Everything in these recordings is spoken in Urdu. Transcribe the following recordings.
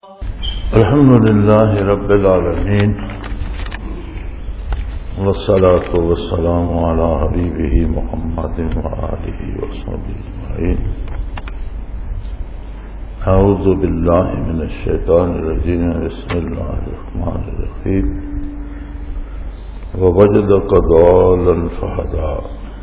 الحمد لله رب العالمين والصلاة والسلام على حبيبه محمد وآله وصحبه أجمعين. أعوذ بالله من الشيطان الرجيم. بسم الله الرحمن الرحيم. ووجدك ضالا فهدى.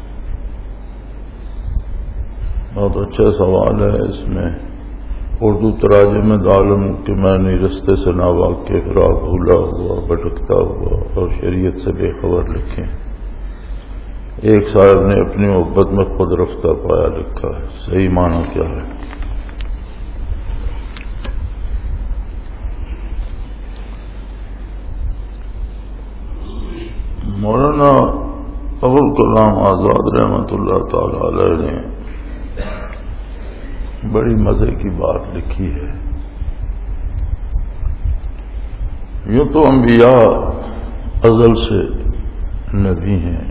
بہت اچھا سوال ہے. اس میں اردو تراجم عالم کہ میں نے رستے سے ناواقف راہ بھولا ہوا بھٹکتا ہوا اور شریعت سے بے خبر لکھے. ایک صاحب نے اپنی محبت میں خود رفتہ پایا لکھا ہے. صحیح معنی کیا ہے؟ مولانا ابوالکلام آزاد رحمۃ اللہ تعالی علیہ نے بڑی مزے کی بات لکھی ہے. یوں تو انبیاء ازل سے نبی ہیں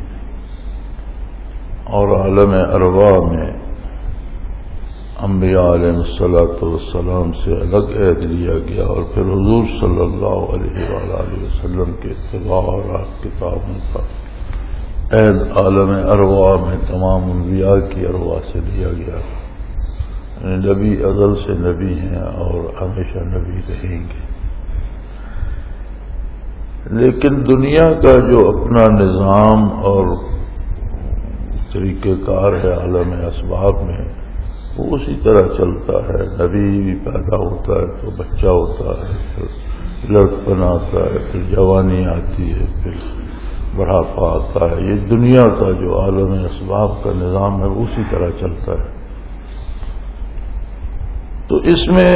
اور عالم ارواح میں انبیاء علیہ السلام سے الگ عہد لیا گیا اور پھر حضور صلی اللہ علیہ وآلہ وسلم کے اتباع اور کتابوں کا عہد عالم ارواح میں تمام انبیاء کی ارواح سے لیا گیا. نبی ازل سے نبی ہیں اور ہمیشہ نبی رہیں گے. لیکن دنیا کا جو اپنا نظام اور طریقہ کار ہے عالم اسباب میں وہ اسی طرح چلتا ہے. نبی بھی پیدا ہوتا ہے تو بچہ ہوتا ہے، پھر لڑکپن آتا ہے، پھر جوانی آتی ہے، پھر بڑھاپا آتا ہے. یہ دنیا کا جو عالم اسباب کا نظام ہے وہ اسی طرح چلتا ہے. تو اس میں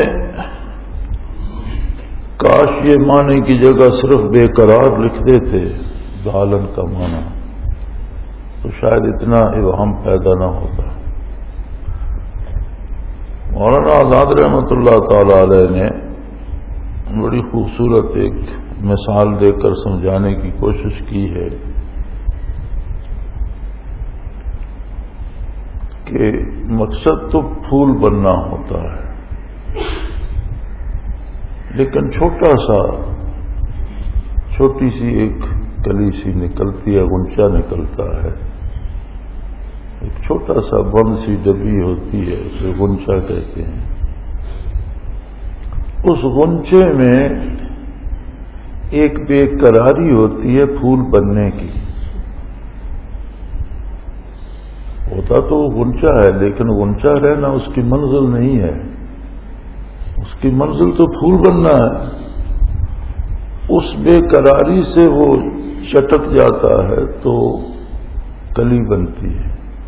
کاش یہ معنی کی جگہ صرف بے قرار لکھ دیتے ضالن کا معنی تو شاید اتنا ابہام پیدا نہ ہوتا. مولانا آزاد رحمۃ اللہ تعالی علیہ نے بڑی خوبصورت ایک مثال دے کر سمجھانے کی کوشش کی ہے کہ مقصد تو پھول بننا ہوتا ہے، لیکن چھوٹی سی ایک کلی سی نکلتی ہے، غنچہ نکلتا ہے. ایک چھوٹا سا بند سی ڈبی ہوتی ہے، اسے غنچہ کہتے ہیں. اس غنچے میں ایک بے قراری ہوتی ہے پھول بننے کی. ہوتا تو غنچہ ہے لیکن غنچہ رہنا اس کی منزل نہیں ہے. اس کی منزل تو پھول بننا ہے. اس بے قراری سے وہ چٹک جاتا ہے تو کلی بنتی ہے،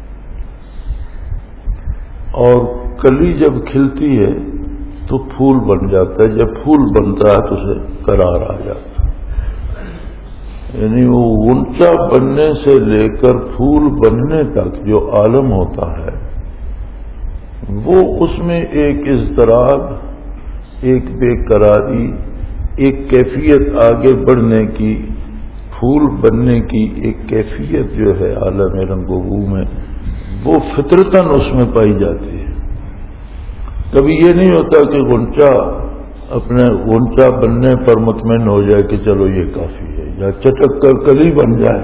اور کلی جب کھلتی ہے تو پھول بن جاتا ہے. جب پھول بنتا ہے تو اسے قرار آ جاتا ہے. یعنی وہ غنچہ بننے سے لے کر پھول بننے تک جو عالم ہوتا ہے وہ اس میں ایک اضطراب، ایک بے قراری، ایک کیفیت آگے بڑھنے کی، پھول بننے کی ایک کیفیت جو ہے عالم رنگ و بو میں وہ فطرتاً اس میں پائی جاتی ہے. کبھی یہ نہیں ہوتا کہ غنچہ اپنے غنچہ بننے پر مطمئن ہو جائے کہ چلو یہ کافی ہے، یا چٹک کر کلی بن جائے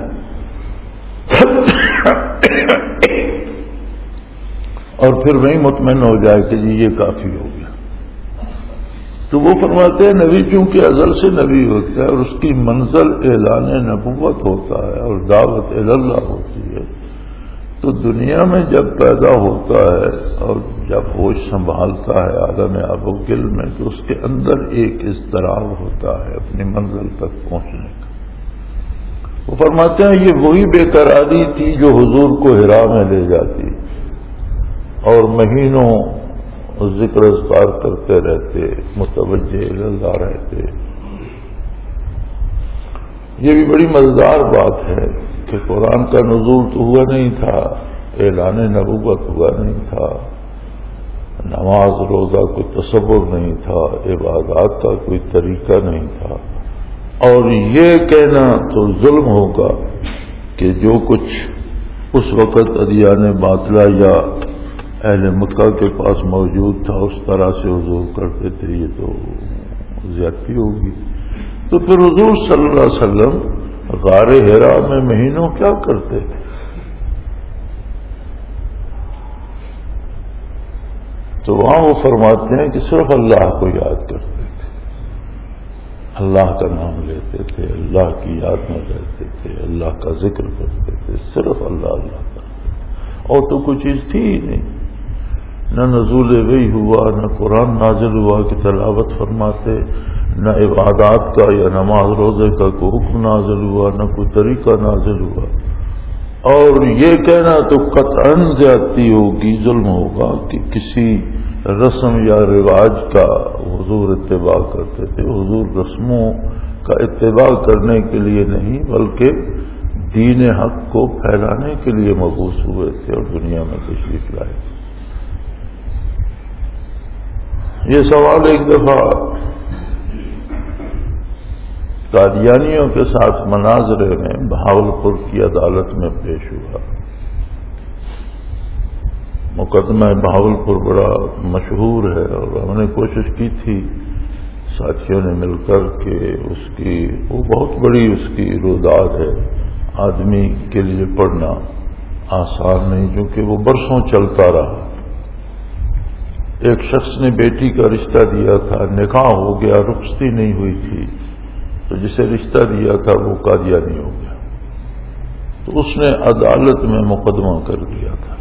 اور پھر وہی مطمئن ہو جائے کہ جی یہ کافی ہو گیا. تو وہ فرماتے ہیں نبی چونکہ ازل سے نبی ہوتا ہے اور اس کی منزل اعلان نبوت ہوتا ہے اور دعوت اللہ ہوتی ہے، تو دنیا میں جب پیدا ہوتا ہے اور جب ہوش سنبھالتا ہے عالم آب و گل میں تو اس کے اندر ایک اضطراب ہوتا ہے اپنی منزل تک پہنچنے کا. وہ فرماتے ہیں یہ وہی بے قراری تھی جو حضور کو حرا میں لے جاتی اور مہینوں ذکر اذکار کرتے رہتے، متوجہ اللہ رہتے. یہ بھی بڑی مزیدار بات ہے کہ قرآن کا نزول تو ہوا نہیں تھا، اعلان نبوت ہوا نہیں تھا، نماز روزہ کوئی تصور نہیں تھا، عبادات کا کوئی طریقہ نہیں تھا. اور یہ کہنا تو ظلم ہوگا کہ جو کچھ اس وقت ادیان باطلہ یا اہل مکہ کے پاس موجود تھا اس طرح سے حضور کرتے تھے. یہ تو جاتی ہوگی. تو پھر حضور صلی اللہ علیہ وسلم غار حرا میں مہینوں کیا کرتے تھے؟ تو وہاں وہ فرماتے ہیں کہ صرف اللہ کو یاد کرتے تھے، اللہ کا نام لیتے تھے، اللہ کی یاد میں رہتے تھے، اللہ کا ذکر کرتے تھے، صرف اللہ اللہ کرتے تھے. اور تو کوئی چیز تھی ہی نہیں، نہ نزول وحی ہوا، نہ قرآن نازل ہوا کہ تلاوت فرماتے، نہ عبادات کا یا نماز روزے کا کوئی حکم نازل ہوا، نہ کوئی طریقہ نازل ہوا. اور یہ کہنا تو قطعاً زیادتی ہوگی، ظلم ہوگا کہ کسی رسم یا رواج کا حضور اتباع کرتے تھے. حضور رسموں کا اتباع کرنے کے لیے نہیں بلکہ دین حق کو پھیلانے کے لیے مبعوث ہوئے تھے اور دنیا میں تشریف لائے. یہ سوال ایک دفعہ قادیانیوں کے ساتھ مناظرے میں بہاولپور کی عدالت میں پیش ہوا. مقدمہ بہاولپور بڑا مشہور ہے اور ہم نے کوشش کی تھی ساتھیوں نے مل کر کہ اس کی وہ بہت بڑی اس کی روداد ہے، آدمی کے لیے پڑھنا آسان نہیں کیونکہ وہ برسوں چلتا رہا. ایک شخص نے بیٹی کا رشتہ دیا تھا، نکاح ہو گیا، رخصتی نہیں ہوئی تھی، تو جسے رشتہ دیا تھا وہ قادیانی ہو گیا. تو اس نے عدالت میں مقدمہ کر دیا تھا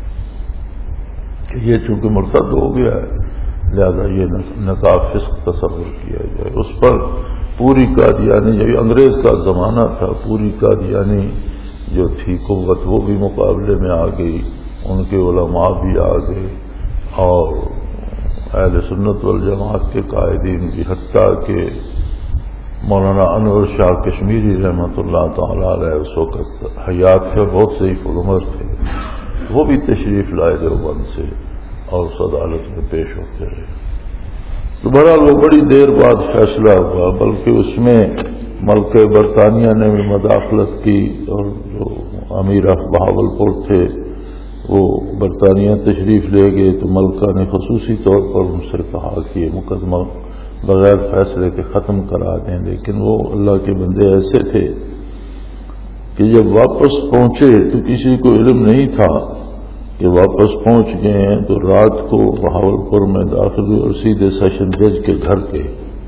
کہ یہ چونکہ مرتد ہو گیا ہے لہذا یہ نکاح فسق تصور کیا جائے. اس پر پوری قادیانی، جب انگریز کا زمانہ تھا، پوری قادیانی جو تھی قوت وہ بھی مقابلے میں آ گئی، ان کے علماء بھی آ گئے اور اہل سنت والجماعت کے قائدین بھی، حتیٰ کہ مولانا انور شاہ کشمیری رحمۃ اللہ تعالی علیہ اس وقت حیات تھے، بہت ضعیف العمر تھے، وہ بھی تشریف لائے دیوبند سے اور اس عدالت میں پیش ہوتے رہے. تو بہرحال وہ بڑی دیر بعد فیصلہ ہوا، بلکہ اس میں ملک برطانیہ نے بھی مداخلت کی اور جو امیر بہاولپور تھے وہ برطانیہ تشریف لے گئے تو ملکہ نے خصوصی طور پر ان سے کہا کہ یہ مقدمہ بغیر فیصلے کے ختم کرا دیں. لیکن وہ اللہ کے بندے ایسے تھے کہ جب واپس پہنچے تو کسی کو علم نہیں تھا کہ واپس پہنچ گئے ہیں. تو رات کو بہاولپور میں داخل ہوئے اور سیدھے سیشن جج کے گھر گئے.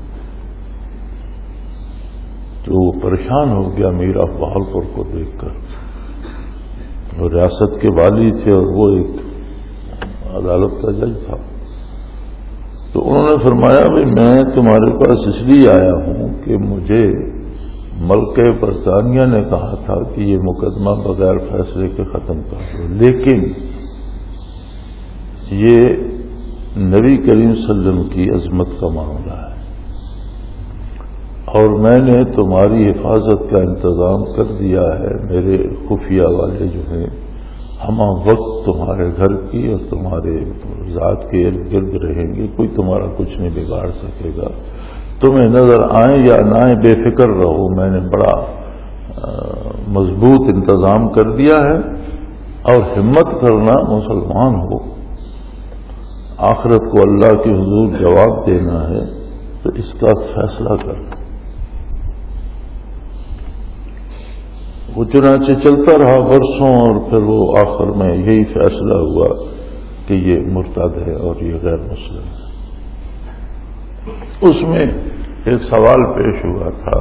تو وہ پریشان ہو گیا امیر بہاولپور کو دیکھ کر. وہ ریاست کے والی تھے اور وہ ایک عدالت کا جج تھا. تو انہوں نے فرمایا بھائی میں تمہارے پاس اس لیے آیا ہوں کہ مجھے ملک برطانیہ نے کہا تھا کہ یہ مقدمہ بغیر فیصلے کے ختم کر دو، لیکن یہ نبی کریم صلی اللہ علیہ وسلم کی عظمت کا معاملہ ہے اور میں نے تمہاری حفاظت کا انتظام کر دیا ہے. میرے خفیہ والے جو ہیں ہم وقت تمہارے گھر کی اور تمہارے ذات کے ارد گرد رہیں گے، کوئی تمہارا کچھ نہیں بگاڑ سکے گا. تمہیں نظر آئیں یا نہ آئیں بے فکر رہو، میں نے بڑا مضبوط انتظام کر دیا ہے. اور ہمت کرنا، مسلمان ہو، آخرت کو اللہ کے حضور جواب دینا ہے تو اس کا فیصلہ کر. وہ چنانچہ چلتا رہا برسوں اور پھر وہ آخر میں یہی فیصلہ ہوا کہ یہ مرتد ہے اور یہ غیر مسلم ہے. اس میں ایک سوال پیش ہوا تھا،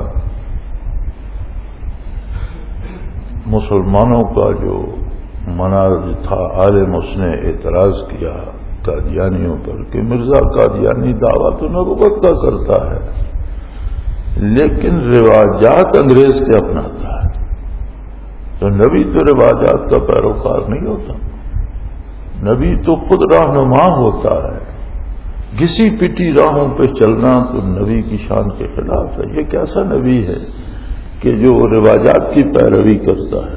مسلمانوں کا جو مناظر تھا عالم اس نے اعتراض کیا قادیانیوں پر کہ مرزا قادیانی دعویٰ تو نبوت کا کرتا ہے لیکن رواجات انگریز کے اپناتا ہے. تو نبی تو رواجات کا پیروکار نہیں ہوتا، نبی تو خود رہنما ہوتا ہے. گھسی پٹی راہوں پہ چلنا تو نبی کی شان کے خلاف ہے. یہ کیسا نبی ہے کہ جو رواجات کی پیروی کرتا ہے.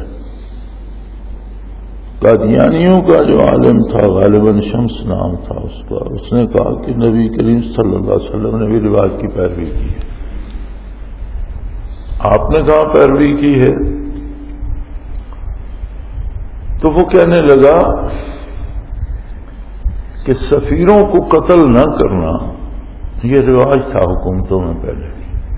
قادیانیوں کا جو عالم تھا غالباً شمس نام تھا اس کا، اس نے کہا کہ نبی کریم صلی اللہ علیہ وسلم نے بھی رواج کی پیروی کی ہے. آپ نے کہا پیروی کی ہے؟ تو وہ کہنے لگا کہ سفیروں کو قتل نہ کرنا یہ رواج تھا حکومتوں میں پہلے.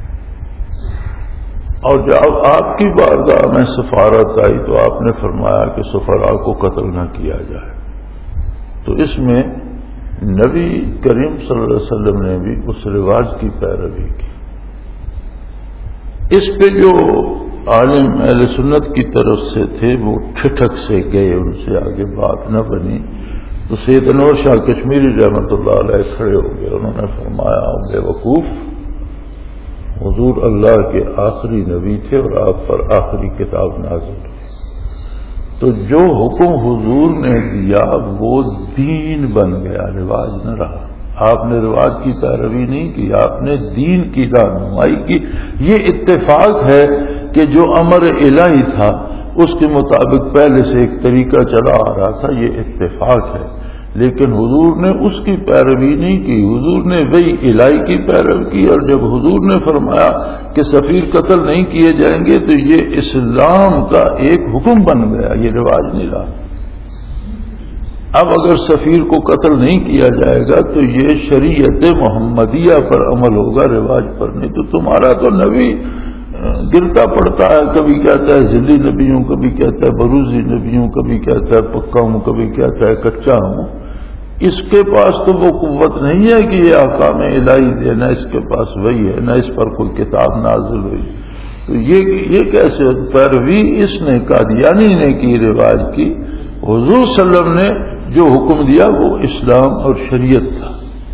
اور جب آپ کی بارگاہ میں سفارت آئی تو آپ نے فرمایا کہ سفراء کو قتل نہ کیا جائے. تو اس میں نبی کریم صلی اللہ علیہ وسلم نے بھی اس رواج کی پیروی کی. اس پہ جو عالم اہل سنت کی طرف سے تھے وہ ٹھٹک سے گئے، ان سے آگے بات نہ بنی. تو سید انور شاہ کشمیری رحمۃ اللہ علیہ کھڑے ہو گئے. انہوں نے فرمایا بے وقوف، حضور اللہ کے آخری نبی تھے اور آپ پر آخری کتاب نازل ہوئی. تو جو حکم حضور نے دیا وہ دین بن گیا، رواج نہ رہا. آپ نے رواج کی پیروی نہیں کی، آپ نے دین کی رہنمائی کی. یہ اتفاق ہے کہ جو امر الہی تھا اس کے مطابق پہلے سے ایک طریقہ چلا آ رہا تھا، یہ اتفاق ہے. لیکن حضور نے اس کی پیروی نہیں کی، حضور نے وہی الہی کی پیروی کی. اور جب حضور نے فرمایا کہ سفیر قتل نہیں کیے جائیں گے تو یہ اسلام کا ایک حکم بن گیا، یہ رواج نہیں رہا. اب اگر سفیر کو قتل نہیں کیا جائے گا تو یہ شریعت محمدیہ پر عمل ہوگا، رواج پر نہیں. تو تمہارا تو نبی گرتا پڑتا ہے، کبھی کہتا ہے ذلی نبی ہوں، کبھی کہتا ہے بروزی نبی ہوں، کبھی کہتا ہے پکا ہوں، کبھی کہتا ہے کچا ہوں. اس کے پاس تو وہ قوت نہیں ہے کہ یہ احکام الہی دے، نہ اس کے پاس وہی ہے، نہ اس پر کوئی کتاب نازل ہوئی. تو یہ کیسے پیروی اس نے قادیانی نے کی رواج کی. حضور صلی اللہ علیہ وسلم نے جو حکم دیا وہ اسلام اور شریعت تھا.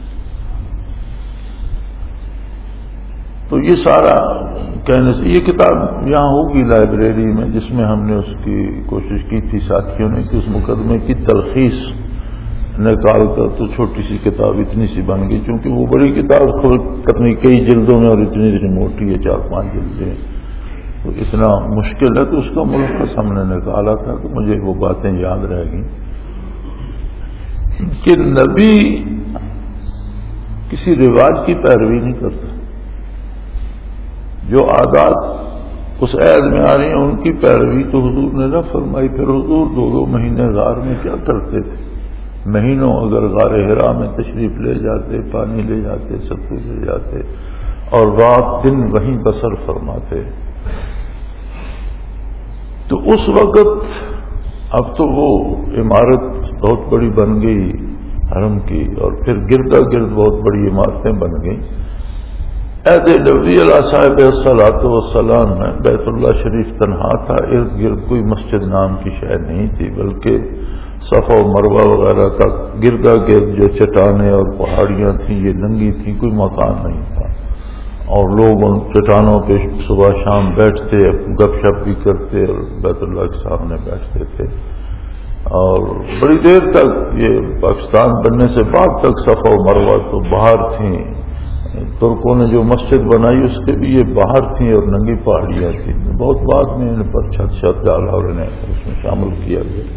تو یہ سارا کہنے سے یہ کتاب یہاں ہوگی لائبریری میں، جس میں ہم نے اس کی کوشش کی تھی ساتھیوں نے کہ اس مقدمے کی تلخیص نکال کر، تو چھوٹی سی کتاب اتنی سی بن گئی. چونکہ وہ بڑی کتاب کتنی کئی جلدوں میں اور اتنی موٹی ہے، 4-5 جلدیں، تو اتنا مشکل ہے. تو اس کا ملخص ہم نے نکالا تھا. تو مجھے وہ باتیں یاد رہ گئیں کہ نبی کسی رواج کی پیروی نہیں کرتا. جو عادات اس عہد میں آ رہی ہیں ان کی پیروی تو حضور نے نہ فرمائی. پھر حضور 2 مہینے غار میں کیا کرتے تھے؟ مہینوں اگر غار حرا میں تشریف لے جاتے، پانی لے جاتے، سب کچھ لے جاتے اور رات دن وہیں بسر فرماتے. تو اس وقت اب تو وہ عمارت بہت بڑی بن گئی حرم کی، اور پھر گردا گرد بہت بڑی عمارتیں بن گئیں. عہد نبوی علیہ صاحب الصلاۃ والسلام میں بیت اللہ شریف تنہا تھا، ارد گرد کوئی مسجد نام کی شے نہیں تھی، بلکہ صفا و مروہ وغیرہ کا گردا گرد جو چٹانیں اور پہاڑیاں تھیں یہ ننگی تھیں، کوئی مکان نہیں تھا. اور لوگ ان چٹانوں پہ صبح شام بیٹھتے، گپ شپ بھی کرتے اور بیت اللہ کے سامنے بیٹھتے تھے. اور بڑی دیر تک، یہ پاکستان بننے سے بعد تک صفا و مروہ تو باہر تھیں. ترکوں نے جو مسجد بنائی اس کے بھی یہ باہر تھیں اور ننگی پہاڑیاں تھیں. بہت بعد میں ان پر چھت ڈالا اور انہیں اس میں شامل کیا گیا.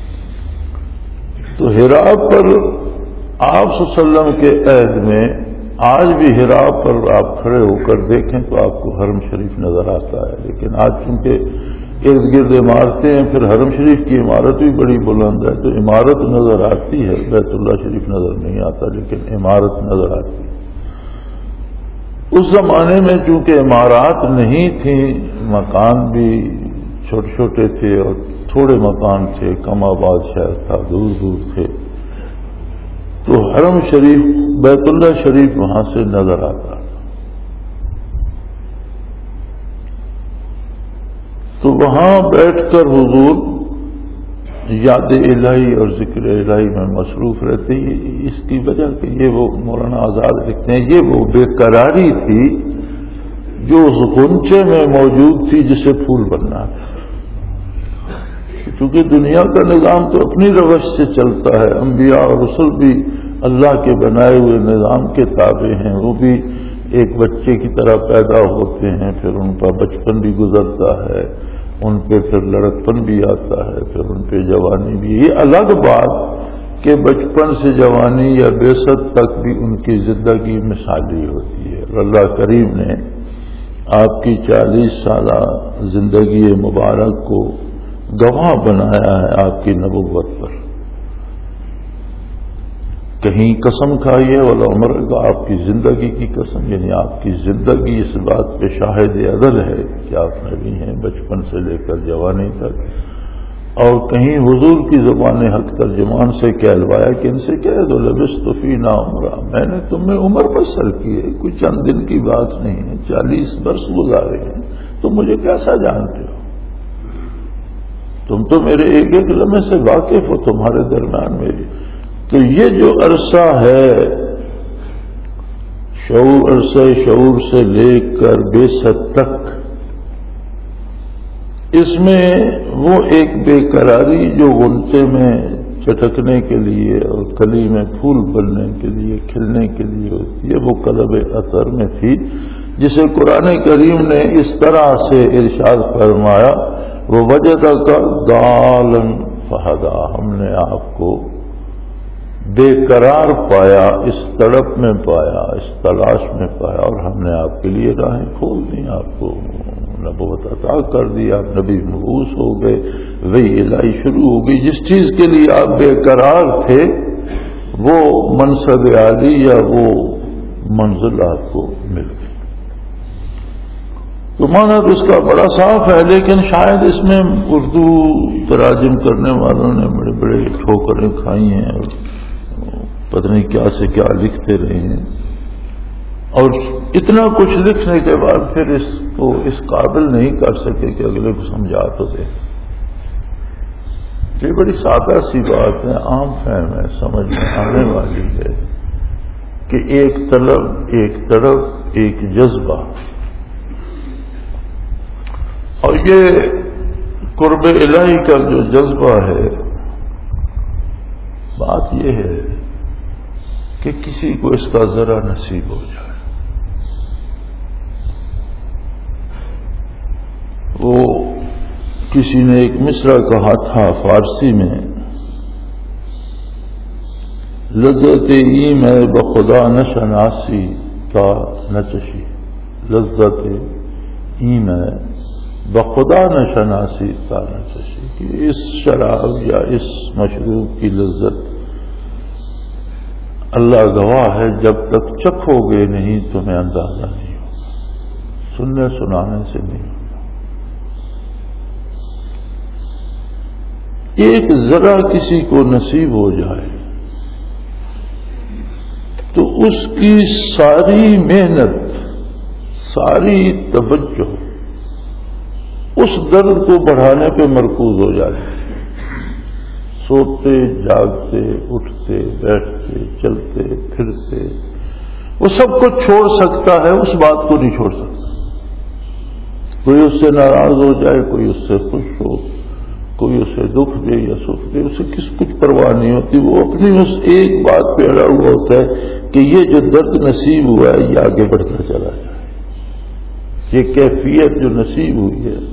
تو حرا پر آپ صلی اللہ علیہ وسلم کے عہد میں آج بھی حرا پر آپ کھڑے ہو کر دیکھیں تو آپ کو حرم شریف نظر آتا ہے. لیکن آج چونکہ ارد گرد عمارتیں ہیں، پھر حرم شریف کی عمارت بھی بڑی بلند ہے تو عمارت نظر آتی ہے، بیت اللہ شریف نظر نہیں آتا، لیکن عمارت نظر آتی ہے. اس زمانے میں چونکہ عمارات نہیں تھیں، مکان بھی چھوٹے چھوٹے تھے اور تھوڑے مکان تھے، کم آباد شہر تھا، دور دور تھے. تو حرم شریف، بیت اللہ شریف وہاں سے نظر آتا. تو وہاں بیٹھ کر حضور یاد الہی اور ذکر الہی میں مصروف رہتے. اس کی وجہ کہ یہ وہ مولانا آزاد لکھتے ہیں، یہ وہ بے قراری تھی جو اس غنچے میں موجود تھی جسے پھول بننا تھا. چونکہ دنیا کا نظام تو اپنی روش سے چلتا ہے، انبیاء اور رسل بھی اللہ کے بنائے ہوئے نظام کے تابع ہیں. وہ بھی ایک بچے کی طرح پیدا ہوتے ہیں، پھر ان کا بچپن بھی گزرتا ہے، ان پہ پھر لڑکپن بھی آتا ہے، پھر ان پہ جوانی بھی. یہ الگ بات کہ بچپن سے جوانی یا بیست تک بھی ان کی زندگی مثالی ہوتی ہے. اور اللہ کریم نے آپ کی 40 سالہ زندگی مبارک کو گواہ بنایا ہے آپ کی نبوت پر کہیں قسم کھائیے والا عمر کا آپ کی زندگی کی قسم، یعنی آپ کی زندگی اس بات پہ شاہد عدل ہے کہ آپ نبی ہیں بچپن سے لے کر جوانی تک، اور کہیں حضور کی زبان حق ترجمان سے کہلوایا کہ ان سے کہہ دو لبثت فینا عمرا، میں نے تم میں عمر بسر کی ہے، کوئی چند دن کی بات نہیں ہے، 40 برس گزارے ہیں، تم مجھے کیسا جانتے ہو؟ تم تو میرے ایک ایک لمحے سے واقف ہو، تمہارے درمیان میری۔ تو یہ جو عرصہ ہے عرصہ شعور سے لے کر بیست تک، اس میں وہ ایک بے قراری جو غنچے میں چٹکنے کے لیے اور کلی میں پھول بننے کے لیے کھلنے کے لیے ہوتی ہے، وہ قلب اثر میں تھی، جسے قرآن کریم نے اس طرح سے ارشاد فرمایا وہ وجدک ضالا فہدی، ہم نے آپ کو بے قرار پایا، اس تڑپ میں پایا، اس تلاش میں پایا، اور ہم نے آپ کے لیے راہیں کھول دی، آپ کو نبوت عطا کر دی، آپ نبی مبعوث ہو گئے، وہی الہی شروع ہو گئی۔ جس چیز کے لیے آپ بے قرار تھے وہ منصب عالی یا وہ منزل آپ کو مل گئی۔ تو مانا تو اس کا بڑا صاف ہے، لیکن شاید اس میں اردو تراجم کرنے والوں نے بڑے بڑے ٹھوکریں کھائی ہیں اور پتہ نہیں کیا سے کیا لکھتے رہے ہیں، اور اتنا کچھ لکھنے کے بعد پھر اس کو اس قابل نہیں کر سکے کہ اگلے کو سمجھا تو دے۔ یہ بڑی سادہ سی بات ہے، عام فہم ہے، سمجھ میں آنے والی ہے کہ ایک طلب، ایک طرف، ایک جذبہ، اور یہ قرب الہی کا جو جذبہ ہے، بات یہ ہے کہ کسی کو اس کا ذرا نصیب ہو جائے۔ وہ کسی نے ایک مصرع کہا تھا فارسی میں، لذت ایم ہے بخدا نہ شناسی کا نہ چشی، لذت ایم ہے بخدا نہ شناسی کا نہ چشی، کہ اس شراب یا اس مشروب کی لذت اللہ گواہ ہے جب تک چکھو گے نہیں تمہیں اندازہ نہیں ہوگا، سننے سنانے سے نہیں ہوگا۔ ایک ذرا کسی کو نصیب ہو جائے تو اس کی ساری محنت، ساری توجہ اس درد کو بڑھانے پہ مرکوز ہو جائے، سوتے جاگتے اٹھتے بیٹھتے چلتے پھرتے وہ سب کو چھوڑ سکتا ہے، اس بات کو نہیں چھوڑ سکتا۔ کوئی اس سے ناراض ہو جائے، کوئی اس سے خوش ہو، کوئی اسے دکھ دے یا سکھ دے، اسے کچھ پرواہ نہیں ہوتی، وہ اپنی اس ایک بات پہ اڑا ہوا ہوتا ہے کہ یہ جو درد نصیب ہوا ہے یہ آگے بڑھتا چلا جائے، یہ کیفیت جو نصیب ہوئی ہے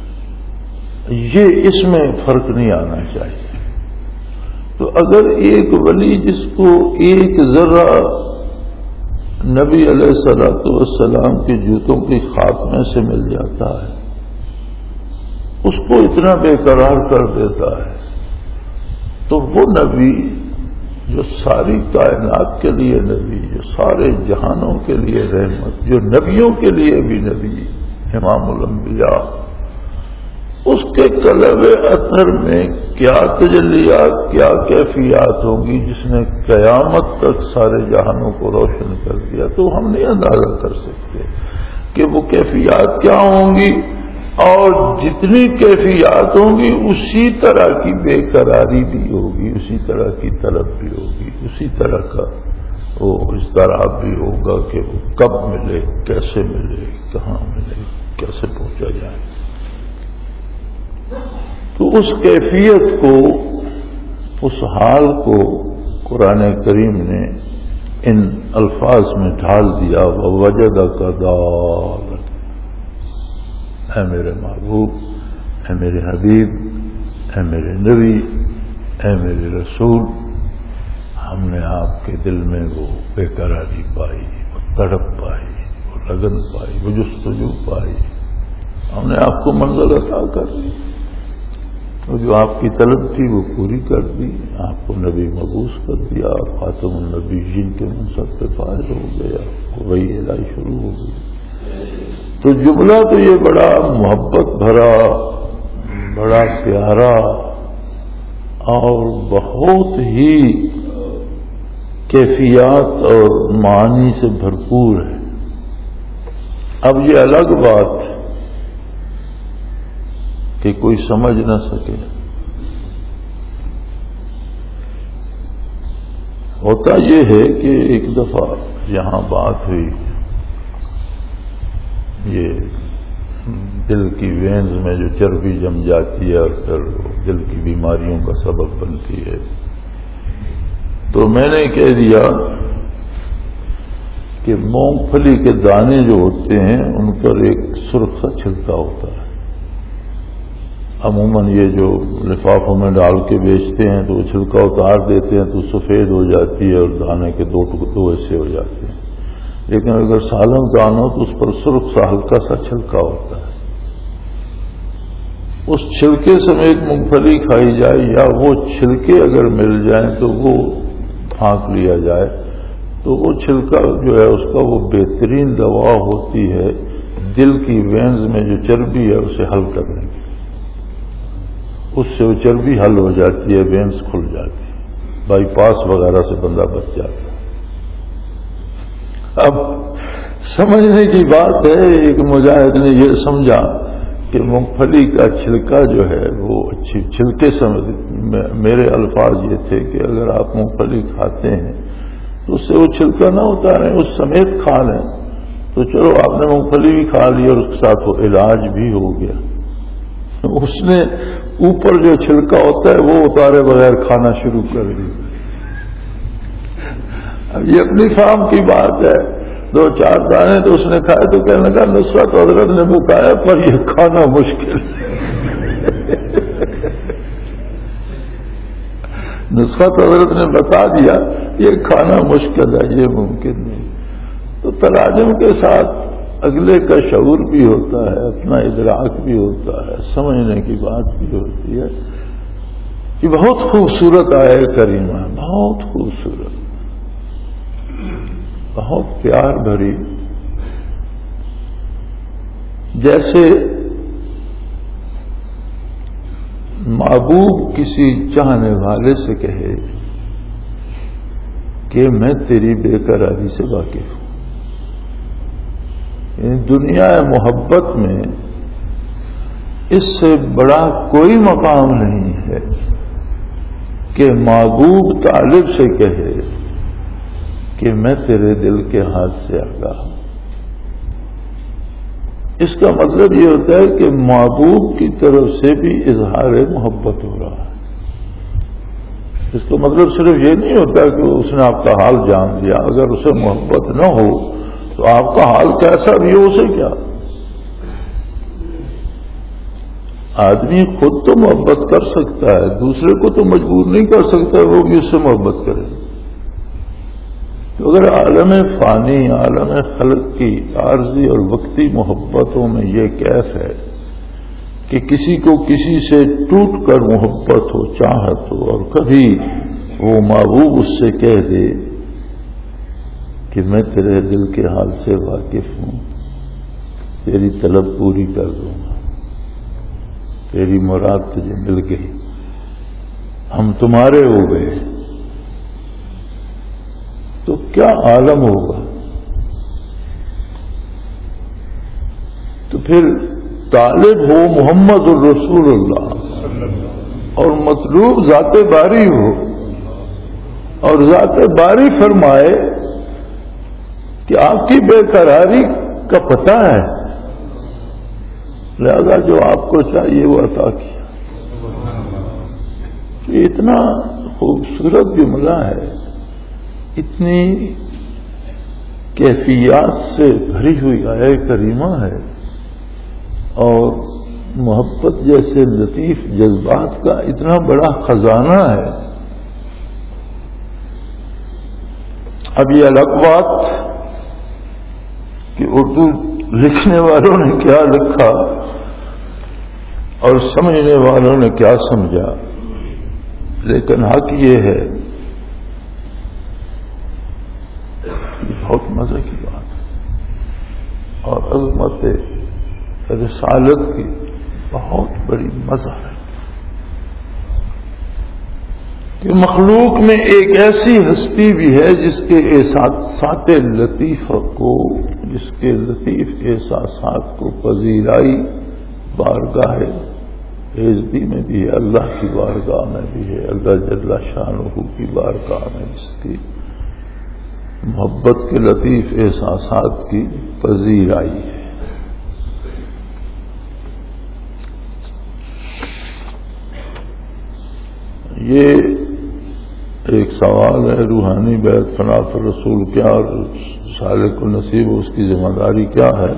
یہ اس میں فرق نہیں آنا چاہیے۔ تو اگر ایک ولی جس کو ایک ذرہ نبی علیہ الصلوۃ والسلام کے جوتوں کی خاتمے سے مل جاتا ہے، اس کو اتنا بے قرار کر دیتا ہے، تو وہ نبی جو ساری کائنات کے لیے نبی، جو سارے جہانوں کے لیے رحمت، جو نبیوں کے لیے بھی نبی، امام الانبیاء، اس کے قلب اثر میں کیا تجلیات، کیا کیفیات ہوں گی جس نے قیامت تک سارے جہانوں کو روشن کر دیا، تو ہم نہیں اندازہ کر سکتے کہ وہ کیفیات کیا ہوں گی، اور جتنی کیفیات ہوں گی اسی طرح کی بے قراری بھی ہوگی، اسی طرح کی طلب بھی ہوگی، اسی طرح کا وہ اضطراب بھی ہوگا کہ وہ کب ملے، کیسے ملے، کہاں ملے، کیسے پہنچا جائے۔ تو اس کیفیت کو، اس حال کو قرآن کریم نے ان الفاظ میں ڈھال دیا، وَوَجَدَكَ ضَالًّا، اے میرے محبوب، اے میرے حبیب، اے میرے نبی، اے میرے رسول، ہم نے آپ کے دل میں وہ بے قراری پائی، وہ تڑپ پائی، وہ لگن پائی، وہ جستجو پائی، ہم نے آپ کو منزل عطا کر دی۔ اور جو آپ کی طلب تھی وہ پوری کر دی، آپ کو نبی مبعوث کر دیا، آپ خاتم النبیین کے منصب پہ فائز ہو گیا، وہی الہی شروع ہو گئی۔ تو جملہ تو یہ بڑا محبت بھرا، بڑا پیارا اور بہت ہی کیفیات اور معانی سے بھرپور ہے۔ اب یہ الگ بات کہ کوئی سمجھ نہ سکے، ہوتا یہ ہے کہ ایک دفعہ یہاں بات ہوئی، یہ دل کی وینز میں جو چربی جم جاتی ہے اور پھر دل کی بیماریوں کا سبب بنتی ہے، تو میں نے کہہ دیا کہ مونگ پھلی کے دانے جو ہوتے ہیں ان پر ایک سرخ سا چھلکا ہوتا ہے، عموماً یہ جو لفافوں میں ڈال کے بیچتے ہیں تو وہ چھلکا اتار دیتے ہیں تو سفید ہو جاتی ہے اور دانے کے دو ایسے ہو جاتے ہیں، لیکن اگر سالم دانہ ہو تو اس پر سرخ سا ہلکا سا چھلکا ہوتا ہے۔ اس چھلکے سمیت مونگ پھلی کھائی جائے یا وہ چھلکے اگر مل جائیں تو وہ پھانک لیا جائے تو وہ چھلکا جو ہے اس کا وہ بہترین دوا ہوتی ہے دل کی وینز میں جو چربی ہے اسے حل کرنے کی، اس سے وہ چربی حل ہو جاتی ہے، وینز کھل جاتی ہے، بائی پاس وغیرہ سے بندہ بچ جاتا ہے۔ اب سمجھنے کی بات ہے، ایک مجاہد نے یہ سمجھا کہ مونگ پھلی کا چھلکا جو ہے وہ اچھی چھلکے میرے الفاظ یہ تھے کہ اگر آپ مونگ پھلی کھاتے ہیں تو اس سے وہ چھلکا نہ اتاریں، اس سمیت کھا لیں، تو چلو آپ نے مونگ پھلی بھی کھا لی اور اس کے ساتھ وہ علاج بھی ہو گیا۔ اس نے اوپر جو چھلکا ہوتا ہے وہ اتارے بغیر کھانا شروع کر دی۔ اب یہ اپنی فام کی بات ہے، 2-4 دانے تو اس نے کھائے تو کہنے لگا نصرت حضرت نے بتایا پر یہ کھانا مشکل ہے۔ نصرت حضرت نے بتا دیا یہ کھانا مشکل ہے، یہ ممکن نہیں۔ تو تراجم کے ساتھ اگلے کا شعور بھی ہوتا ہے، اپنا ادراک بھی ہوتا ہے، سمجھنے کی بات بھی ہوتی ہے۔ یہ بہت خوبصورت آیت کریمہ، بہت خوبصورت، بہت پیار بھری، جیسے محبوب کسی چاہنے والے سے کہے کہ میں تیری بے قراری سے واقف ہوں۔ دنیا محبت میں اس سے بڑا کوئی مقام نہیں ہے کہ محبوب طالب سے کہے کہ میں تیرے دل کے ہاتھ سے آگاہ ہوں۔ اس کا مطلب یہ ہوتا ہے کہ محبوب کی طرف سے بھی اظہار محبت ہو رہا ہے۔ اس کا مطلب صرف یہ نہیں ہوتا کہ اس نے آپ کا حال جان لیا، اگر اسے محبت نہ ہو تو آپ کا حال کیسا بھی ہو اسے کیا۔ آدمی خود تو محبت کر سکتا ہے، دوسرے کو تو مجبور نہیں کر سکتا وہ بھی اس سے محبت کرے۔ تو اگر عالم فانی، عالم خلق کی عارضی اور وقتی محبتوں میں یہ کیف ہے کہ کسی کو کسی سے ٹوٹ کر محبت ہو، چاہت ہو، اور کبھی وہ محبوب اس سے کہہ دے کہ میں تیرے دل کے حال سے واقف ہوں، تیری طلب پوری کر دوں گا، تیری مراد تجھے مل گئی، ہم تمہارے ہو گئے، تو کیا عالم ہوگا۔ تو پھر طالب ہو محمد الرسول اللہ اور مطلوب ذات باری ہو، اور ذات باری فرمائے کہ آپ کی بے قراری کا پتہ ہے، لہذا جو آپ کو چاہیے وہ عطا کیا۔ یہ اتنا خوبصورت جملہ ہے، اتنی کیفیات سے بھری ہوئی آیت کریمہ ہے، اور محبت جیسے لطیف جذبات کا اتنا بڑا خزانہ ہے۔ اب یہ الگ بات کہ اردو لکھنے والوں نے کیا لکھا، اور سمجھنے والوں نے کیا سمجھا، لیکن حق یہ ہے، بہت مزے کی بات ہے اور عظمت رسالت کی بہت بڑی مزہ ہے کہ مخلوق میں ایک ایسی ہستی بھی ہے جس کے احساسات لطیفہ کو، جس کے لطیف احساسات کو پذیرائی بارگاہ عزتی میں بھی ہے، اللہ کی بارگاہ میں بھی ہے، اللہ جل شانہ کی بارگاہ میں جس کی محبت کے لطیف احساسات کی پذیرائی ہے۔ یہ ایک سوال ہے، روحانی بیعت فنا پر رسول کیا اور سالک کو نصیب اس کی ذمہ داری کیا ہے؟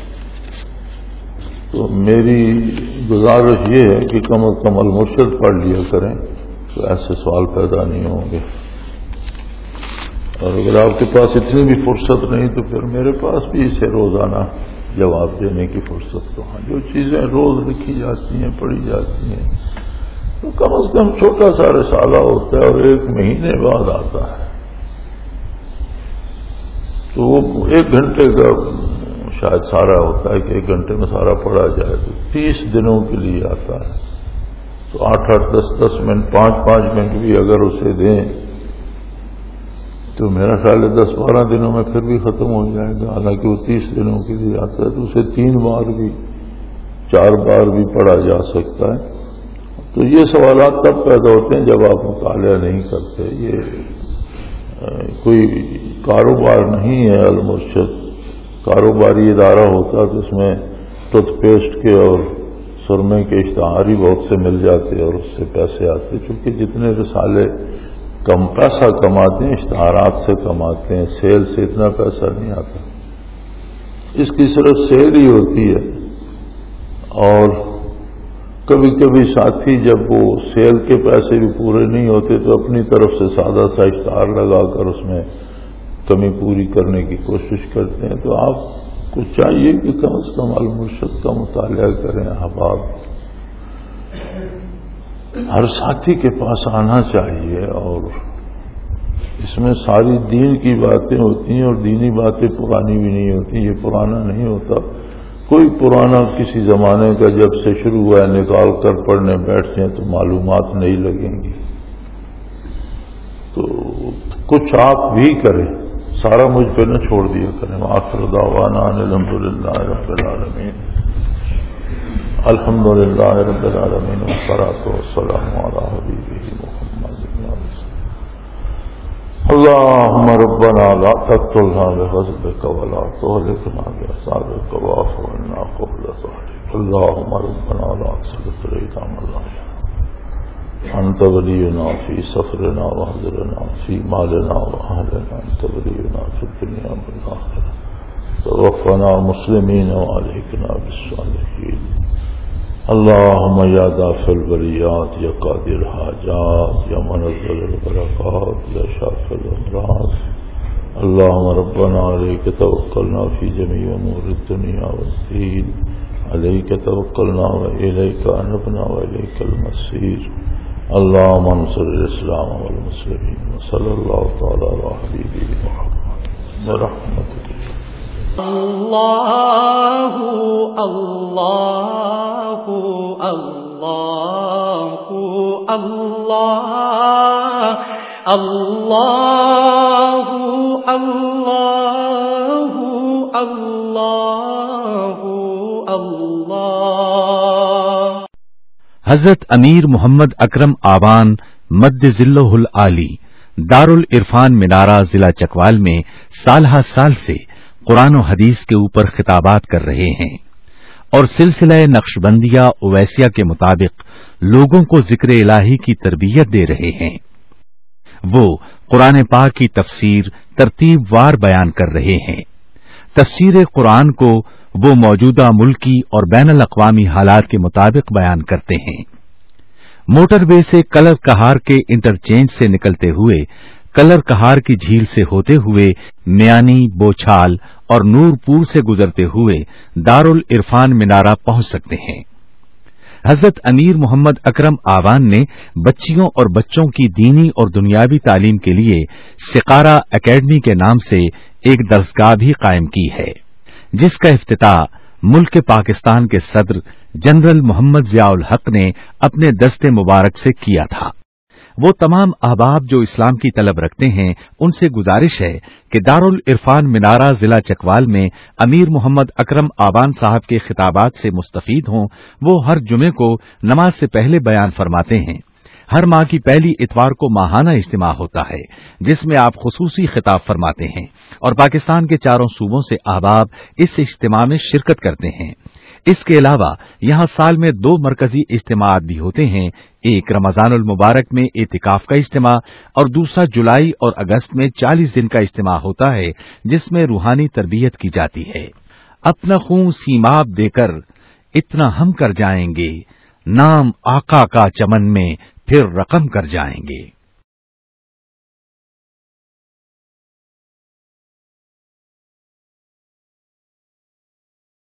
تو میری گزارش یہ ہے کہ کم از کم المرشد پڑھ لیا کریں تو ایسے سوال پیدا نہیں ہوں گے، اور اگر آپ کے پاس اتنی بھی فرصت نہیں تو پھر میرے پاس بھی اسے روزانہ جواب دینے کی فرصت تو ہاں، جو چیزیں روز لکھی جاتی ہیں پڑھی جاتی ہیں تو کم از کم چھوٹا سا رسالہ ہوتا ہے اور 1 مہینے بعد آتا ہے، تو وہ 1 گھنٹے کا شاید سارا ہوتا ہے کہ 1 گھنٹے میں سارا پڑھا جائے، تو 30 دنوں کے لیے آتا ہے، تو 8-8 10-10 منٹ 5-5 منٹ بھی اگر اسے دیں تو میرا خیال ہے 10-12 دنوں میں پھر بھی ختم ہو جائے گا، حالانکہ وہ 30 دنوں کے لیے آتا ہے، تو اسے 3 بار بھی 4 بار بھی پڑھا جا سکتا ہے۔ تو یہ سوالات تب پیدا ہوتے ہیں جب آپ مطالعہ نہیں کرتے۔ یہ کوئی کاروبار نہیں ہے المرشد، کاروباری ادارہ ہوتا تو اس میں ٹوتھ پیسٹ کے اور سرمے کے اشتہار ہی بہت سے مل جاتے اور اس سے پیسے آتے، چونکہ جتنے رسالے کم پیسہ کماتے ہیں اشتہارات سے کماتے ہیں، سیل سے اتنا پیسہ نہیں آتا، اس کی صرف سیل ہی ہوتی ہے۔ اور کبھی کبھی ساتھی جب وہ سیل کے پیسے بھی پورے نہیں ہوتے تو اپنی طرف سے سادہ سا اشتہار لگا کر اس میں کمی پوری کرنے کی کوشش کرتے ہیں۔ تو آپ کو چاہیے کہ کم از کم المرشد کا مطالعہ کریں احباب، ہر ساتھی کے پاس آنا چاہیے، اور اس میں ساری دین کی باتیں ہوتی ہیں اور دینی باتیں پرانی بھی نہیں ہوتی، یہ پرانا نہیں ہوتا، کوئی پرانا کسی زمانے کا جب سے شروع ہوا ہے نکال کر پڑھنے بیٹھتے ہیں تو معلومات نہیں لگیں گی، تو کچھ آپ بھی کریں، سارا مجھ پہ نہ چھوڑ دیا کریں۔ آخر دعوانا الحمدللہ رب العالمین، الحمدللہ رب العالمین، والصلاۃ والسلام علی حبیبہ محمد۔ اللهم ربنا لا تقتلنا بغضبك ولا تهلكنا بعذابك واعف عنا قبل ذلك، اللهم ربنا لا تسلط علينا من لا يرحمنا، أنت ولينا في سفرنا وحضرنا في مالنا وأهلنا، أنت ولينا في الدنيا والآخرة، توفنا مسلمين وألحقنا بالصالحين، اللهم يا دافع البريات يا قاضي الحاجات يا منزل البركات يا شافي الأمراض، اللهم ربنا عليك توكلنا في جميع أمور الدنيا والدين، عليك توكلنا وإليك أنبنا وإليك المصير، اللهم انصر الإسلام والمسلمين، وصلى الله تعالى على حبيبه محمد برحمتك۔ اللہ اللہ اللہ اللہ اللہ اللہ اللہ اللہ۔ حضرت امیر محمد اکرم آوان مد ذلہ العالی دارالعرفان منارہ ضلع چکوال میں سالہ سال سے قرآن و حدیث کے اوپر خطابات کر رہے ہیں اور سلسلہ نقشبندیہ اویسیہ کے مطابق لوگوں کو ذکر الہی کی تربیت دے رہے ہیں۔ وہ قرآن پاک کی تفسیر ترتیب وار بیان کر رہے ہیں۔ تفسیر قرآن کو وہ موجودہ ملکی اور بین الاقوامی حالات کے مطابق بیان کرتے ہیں۔ موٹر وے سے کلر کہار کے انٹرچینج سے نکلتے ہوئے کلر کہار کی جھیل سے ہوتے ہوئے میانی، بوچھال اور نور پور سے گزرتے ہوئے دارالعرفان منارہ پہنچ سکتے ہیں۔ حضرت امیر محمد اکرم آوان نے بچیوں اور بچوں کی دینی اور دنیاوی تعلیم کے لیے سقارہ اکیڈمی کے نام سے ایک درسگاہ بھی قائم کی ہے، جس کا افتتاح ملک پاکستان کے صدر جنرل محمد ضیاء الحق نے اپنے دست مبارک سے کیا تھا۔ وہ تمام احباب جو اسلام کی طلب رکھتے ہیں ان سے گزارش ہے کہ دارالعرفان منارہ ضلع چکوال میں امیر محمد اکرم آوان صاحب کے خطابات سے مستفید ہوں۔ وہ ہر جمعے کو نماز سے پہلے بیان فرماتے ہیں۔ ہر ماہ کی پہلی اتوار کو ماہانہ اجتماع ہوتا ہے جس میں آپ خصوصی خطاب فرماتے ہیں اور پاکستان کے چاروں صوبوں سے احباب اس اجتماع میں شرکت کرتے ہیں۔ اس کے علاوہ یہاں سال میں 2 مرکزی اجتماعات بھی ہوتے ہیں، ایک رمضان المبارک میں اعتکاف کا اجتماع اور دوسرا جولائی اور اگست میں 40 دن کا اجتماع ہوتا ہے جس میں روحانی تربیت کی جاتی ہے۔ اپنا خون سیماب دے کر اتنا ہم کر جائیں گے، نام آقا کا چمن میں پھر رقم کر جائیں گے۔